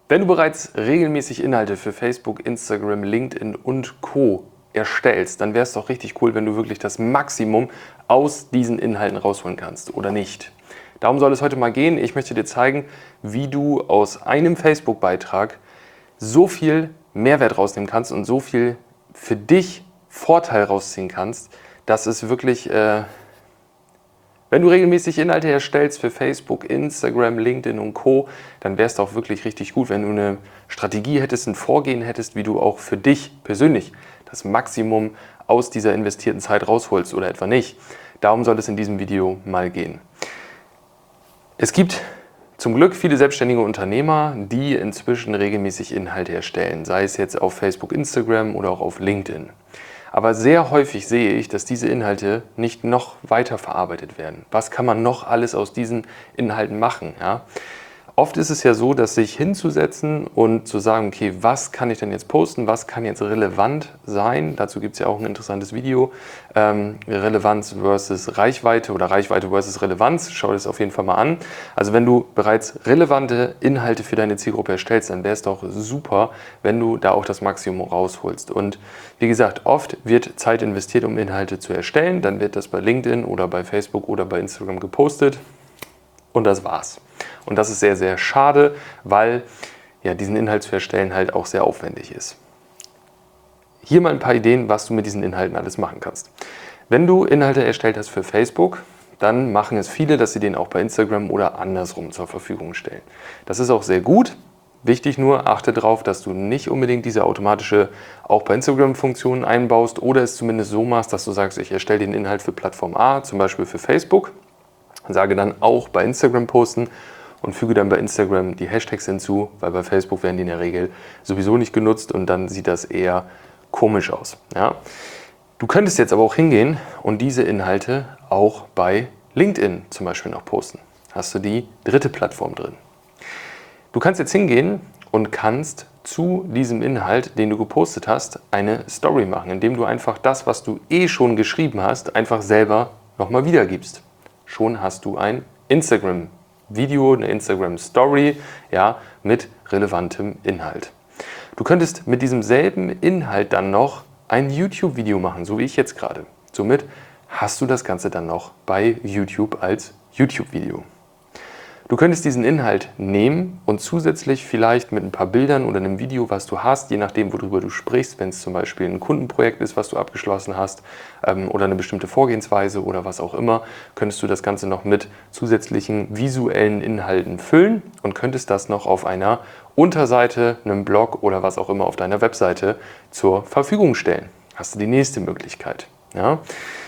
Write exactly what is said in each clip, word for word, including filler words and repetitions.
Wenn du bereits regelmäßig Inhalte für Facebook, Instagram, LinkedIn und Co. erstellst, dann wäre es doch richtig cool, wenn du wirklich das Maximum aus diesen Inhalten rausholen kannst, oder nicht? Darum soll es heute mal gehen. Ich möchte dir zeigen, wie du aus einem Facebook-Beitrag so viel Mehrwert rausnehmen kannst und so viel für dich Vorteil rausziehen kannst, dass es wirklich... Äh, Wenn du regelmäßig Inhalte erstellst für Facebook, Instagram, LinkedIn und Co., dann wäre es doch wirklich richtig gut, wenn du eine Strategie hättest, ein Vorgehen hättest, wie du auch für dich persönlich das Maximum aus dieser investierten Zeit rausholst oder etwa nicht. Darum soll es in diesem Video mal gehen. Es gibt zum Glück viele selbstständige Unternehmer, die inzwischen regelmäßig Inhalte erstellen, sei es jetzt auf Facebook, Instagram oder auch auf LinkedIn. Aber sehr häufig sehe ich, dass diese Inhalte nicht noch weiter verarbeitet werden. Was kann man noch alles aus diesen Inhalten machen? Ja? Oft ist es ja so, dass sich hinzusetzen und zu sagen, okay, was kann ich denn jetzt posten, was kann jetzt relevant sein? Dazu gibt es ja auch ein interessantes Video, ähm, Relevanz versus Reichweite oder Reichweite versus Relevanz. Schau dir das auf jeden Fall mal an. Also wenn du bereits relevante Inhalte für deine Zielgruppe erstellst, dann wäre es doch super, wenn du da auch das Maximum rausholst. Und wie gesagt, oft wird Zeit investiert, um Inhalte zu erstellen. Dann wird das bei LinkedIn oder bei Facebook oder bei Instagram gepostet und das war's. Und das ist sehr, sehr schade, weil ja, diesen Inhalt zu erstellen halt auch sehr aufwendig ist. Hier mal ein paar Ideen, was du mit diesen Inhalten alles machen kannst. Wenn du Inhalte erstellt hast für Facebook, dann machen es viele, dass sie den auch bei Instagram oder andersrum zur Verfügung stellen. Das ist auch sehr gut. Wichtig nur, achte darauf, dass du nicht unbedingt diese automatische auch bei Instagram-Funktion einbaust oder es zumindest so machst, dass du sagst, ich erstelle den Inhalt für Plattform A, zum Beispiel für Facebook, sage dann auch bei Instagram posten und füge dann bei Instagram die Hashtags hinzu, weil bei Facebook werden die in der Regel sowieso nicht genutzt und dann sieht das eher komisch aus. Ja? Du könntest jetzt aber auch hingehen und diese Inhalte auch bei LinkedIn zum Beispiel noch posten. Hast du die dritte Plattform drin. Du kannst jetzt hingehen und kannst zu diesem Inhalt, den du gepostet hast, eine Story machen, indem du einfach das, was du eh schon geschrieben hast, einfach selber nochmal wiedergibst. Schon hast du ein Instagram-Video, eine Instagram-Story, ja, mit relevantem Inhalt. Du könntest mit diesem selben Inhalt dann noch ein YouTube-Video machen, so wie ich jetzt gerade. Somit hast du das Ganze dann noch bei YouTube als YouTube-Video. Du könntest diesen Inhalt nehmen und zusätzlich vielleicht mit ein paar Bildern oder einem Video, was du hast, je nachdem, worüber du sprichst, wenn es zum Beispiel ein Kundenprojekt ist, was du abgeschlossen hast ähm, oder eine bestimmte Vorgehensweise oder was auch immer, könntest du das Ganze noch mit zusätzlichen visuellen Inhalten füllen und könntest das noch auf einer Unterseite, einem Blog oder was auch immer auf deiner Webseite zur Verfügung stellen. Hast du die nächste Möglichkeit. Ja?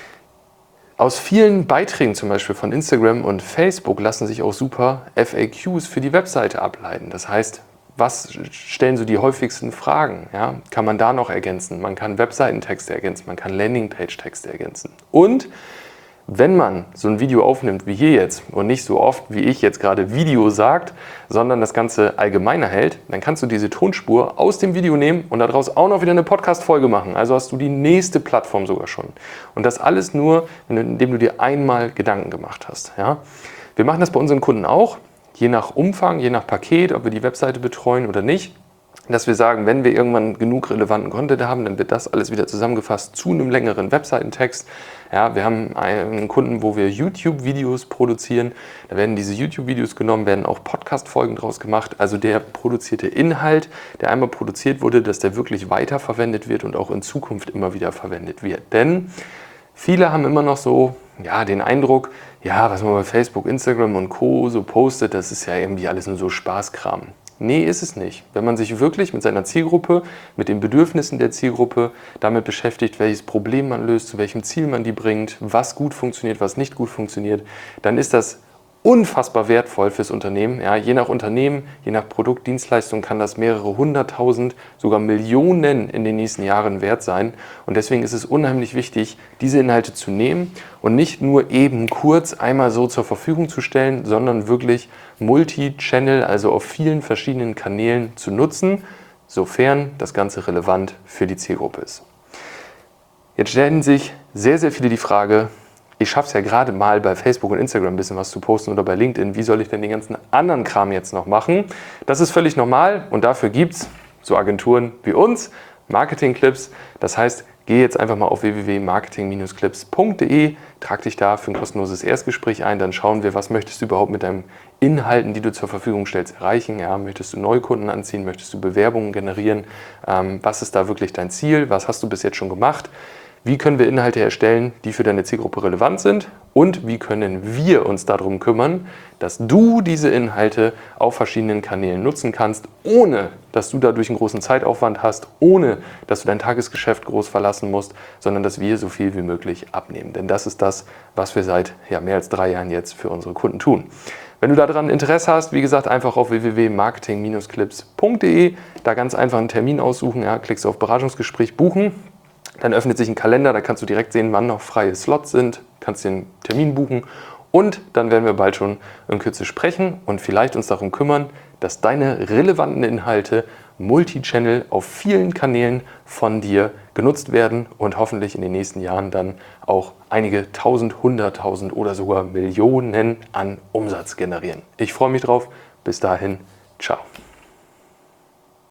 Aus vielen Beiträgen zum Beispiel von Instagram und Facebook lassen sich auch super F A Qs für die Webseite ableiten. Das heißt, was stellen so die häufigsten Fragen? Ja? Kann man da noch ergänzen? Man kann Webseitentexte ergänzen, man kann Landingpage-Texte ergänzen. Und wenn man so ein Video aufnimmt wie hier jetzt und nicht so oft, wie ich jetzt gerade Video sagt, sondern das Ganze allgemeiner hält, dann kannst du diese Tonspur aus dem Video nehmen und daraus auch noch wieder eine Podcast-Folge machen. Also hast du die nächste Plattform sogar schon. Und das alles nur, indem du dir einmal Gedanken gemacht hast. Ja? Wir machen das bei unseren Kunden auch, je nach Umfang, je nach Paket, ob wir die Webseite betreuen oder nicht. Dass wir sagen, wenn wir irgendwann genug relevanten Content haben, dann wird das alles wieder zusammengefasst zu einem längeren Webseitentext. Ja, wir haben einen Kunden, wo wir YouTube-Videos produzieren. Da werden diese YouTube-Videos genommen, werden auch Podcast-Folgen draus gemacht. Also der produzierte Inhalt, der einmal produziert wurde, dass der wirklich weiterverwendet wird und auch in Zukunft immer wieder verwendet wird. Denn viele haben immer noch so ja, den Eindruck, ja, was man bei Facebook, Instagram und Co. so postet, das ist ja irgendwie alles nur so Spaßkram. Nee, ist es nicht. Wenn man sich wirklich mit seiner Zielgruppe, mit den Bedürfnissen der Zielgruppe damit beschäftigt, welches Problem man löst, zu welchem Ziel man die bringt, was gut funktioniert, was nicht gut funktioniert, dann ist das unfassbar wertvoll fürs Unternehmen. Ja, je nach Unternehmen, je nach Produkt, Dienstleistung kann das mehrere hunderttausend, sogar Millionen in den nächsten Jahren wert sein. Und deswegen ist es unheimlich wichtig, diese Inhalte zu nehmen und nicht nur eben kurz einmal so zur Verfügung zu stellen, sondern wirklich Multi-Channel, also auf vielen verschiedenen Kanälen zu nutzen, sofern das Ganze relevant für die Zielgruppe ist. Jetzt stellen sich sehr, sehr viele die Frage, ich schaffe es ja gerade mal bei Facebook und Instagram ein bisschen was zu posten oder bei LinkedIn. Wie soll ich denn den ganzen anderen Kram jetzt noch machen? Das ist völlig normal und dafür gibt es so Agenturen wie uns, Marketing-Clips. Das heißt, geh jetzt einfach mal auf w w w punkt marketing Bindestrich clips punkt de, trag dich da für ein kostenloses Erstgespräch ein, dann schauen wir, was möchtest du überhaupt mit deinen Inhalten, die du zur Verfügung stellst, erreichen. Ja, möchtest du Neukunden anziehen, möchtest du Bewerbungen generieren, ähm, was ist da wirklich dein Ziel, was hast du bis jetzt schon gemacht? Wie können wir Inhalte erstellen, die für deine Zielgruppe relevant sind? Und wie können wir uns darum kümmern, dass du diese Inhalte auf verschiedenen Kanälen nutzen kannst, ohne dass du dadurch einen großen Zeitaufwand hast, ohne dass du dein Tagesgeschäft groß verlassen musst, sondern dass wir so viel wie möglich abnehmen. Denn das ist das, was wir seit ja, mehr als drei Jahren jetzt für unsere Kunden tun. Wenn du daran Interesse hast, wie gesagt, einfach auf w w w punkt marketing Bindestrich clips punkt de, da ganz einfach einen Termin aussuchen, ja, klickst auf Beratungsgespräch buchen. Dann öffnet sich ein Kalender, da kannst du direkt sehen, wann noch freie Slots sind, kannst den Termin buchen und dann werden wir bald schon in Kürze sprechen und vielleicht uns darum kümmern, dass deine relevanten Inhalte Multichannel auf vielen Kanälen von dir genutzt werden und hoffentlich in den nächsten Jahren dann auch einige tausend, hunderttausend oder sogar Millionen an Umsatz generieren. Ich freue mich drauf. Bis dahin, ciao.